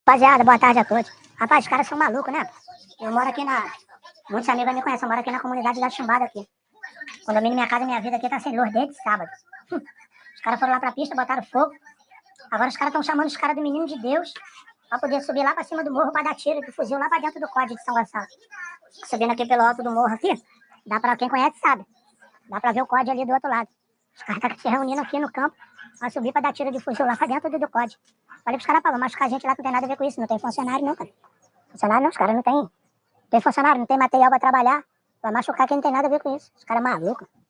Rapaziada, boa tarde a todos. Rapaz, os caras são malucos, né? Eu moro aqui na... Muitos amigos me conhecem, eu moro aqui na comunidade da Chumbada aqui. Condomínio Minha Casa Minha Vida aqui tá sem luz desde sábado. Os caras foram lá pra pista, botaram fogo. Agora os caras estão chamando os caras do Menino de Deus pra poder subir lá pra cima do morro pra dar tiro de fuzil lá pra dentro do código de São Gonçalo. Subindo aqui pelo alto do morro aqui, dá pra quem conhece sabe. Dá pra ver o código ali do outro lado. Os caras estão se reunindo aqui no campo pra subir pra dar tiro de fuzil lá pra dentro do código. Falei pros caras, vão machucar a gente lá, que não tem nada a ver com isso. Não tem funcionário não, cara. Funcionário não, os caras não tem funcionário, não tem material pra trabalhar. Vai machucar quem não tem nada a ver com isso. Os caras malucos.